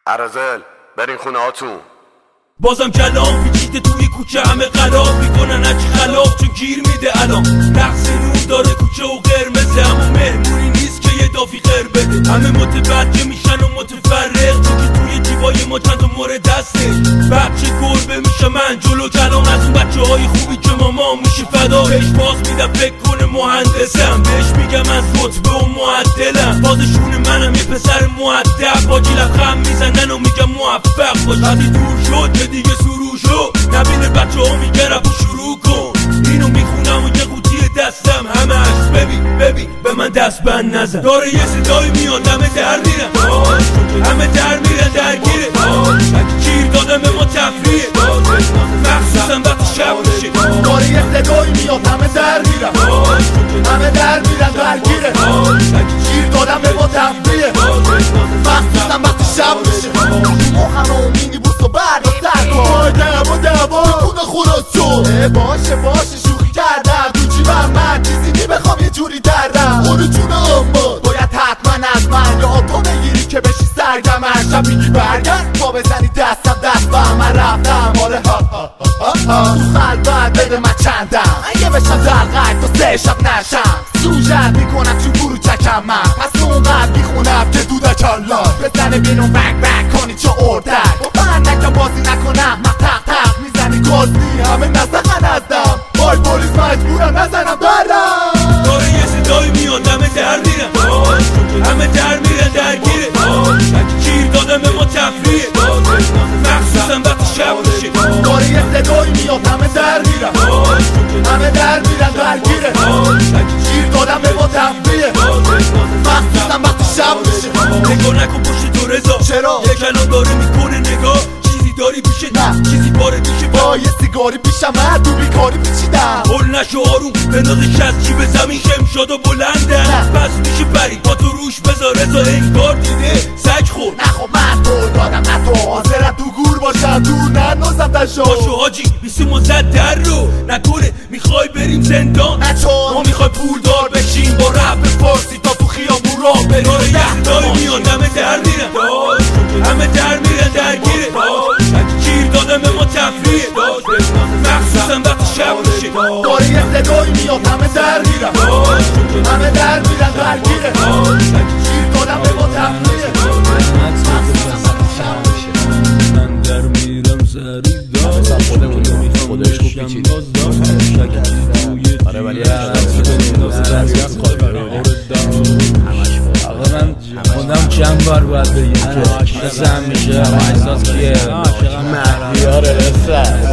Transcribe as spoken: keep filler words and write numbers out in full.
ارازل برین خونه هاتون. بازم کلام پیچیده توی کوچه، همه قلاب میکنن هرچی خلاف چون گیر میده الان. رقص نور داره کوچه و قرمزه، اما مهمونی نیست که یه دافی خیر بده. همه متوجه میشن و متفرق، چون که توی جیبای ما چند تا مورد دسته. بچه گربه میشه من جلو کلام، از اون بچه های خوبی که ماما میشه فدا. بهش باز میدم فکر کنه مهندسم، بهش میگم از رتبه و معدلم. بازشون منم یه پسر مؤدب، باجی لبخند میزنن و میگم موفق باش. وقتی دور شد که دیگه سرو شد، نبینه بچه ها میگه رفت و شروع کن. اینو میخونم و یه قوطی دستم همش، ببین ببین به من دست بند نزن. داره یه صدایی میاد همه در میرن، همه در میرن درگیره. گیر دادم به ما تفریه، مخصوصا وقتی شب میشه. داره یه صدایی میاد همه در میرن، همه در میرن درگیره. گیر دادم به ما تفریه، مخصوصا وقتی شب میشه. مخم و مینی بوست و برد و سر کن دبا دبا خونه خورستون. باشه باشه شوخی کردم، تو جیبم من چیزی نمیخوام یه جوری دردم. خونه جون اما باید حتما از من یا تو بگیری که بشی سرگمن. شب میگی برگرد پا بزنی دستم دست با من رفتم. آره ها ها ها ها تو خلوت بده من چندم، اگه بشم دلقک تو سه شب نشم. سوژت میکنم چون برو چکم من، پس اونقدر میخونم که دودک الله بزنه بیرون بک بک کنی چه اردک. با من نکم بازی نکنم من تق تق میزنی گازی، همه نزدن ازدم. بای پولیس مجبورم نزنم برم. داره یه صدایی میاد همه در میرن، همه در میرن درگیره. گیر دادم به ما تفریه، مخصوصا وقتی شب میشه. داره یه صدایی میاد همه در میرن، همه در میرن درگیره. گیر دادم به ما تفریه، مخصوصا وقتی شب میشه. نگاه نکن پشت تو رضا، چرا؟ یه کلام داره میکنه نگاه. چیزی داری پیشه نه چیزی باره پیشه با یه سیگاری پیشم من تو بیکاری پیچیدم. هل نشو آروم بندازش از جیب زمین، شم شد و بلندن. پس میشه بری با تو روش بذار رضا انگار دیده سگ خور. نه خب من تو دادم نه تو حاضرم تو گور باشم دور ننازم دشو. باشو حاجی بیسیم و زد در رو نکنه، میخوای بریم زندان نه چون ما میخوای پول دار بشیم با رب فارسی تا تو خیابون راه بریم. داره یه صدایی میاد همه در میرن، همه در میرن درگیره. گیر دادم به ما تفریه، مخصوصا وقتی شب میشه. داره یه صدایی میاد همه در میرن، همه در میرن درگیره. گیر دادم به ما تفریه، من در میرم سری دار خودش خوب پیچید. آره ولی آقا من خودم چند بار باید بگیم که مثل همیشه احساس کیه مهدیار رسه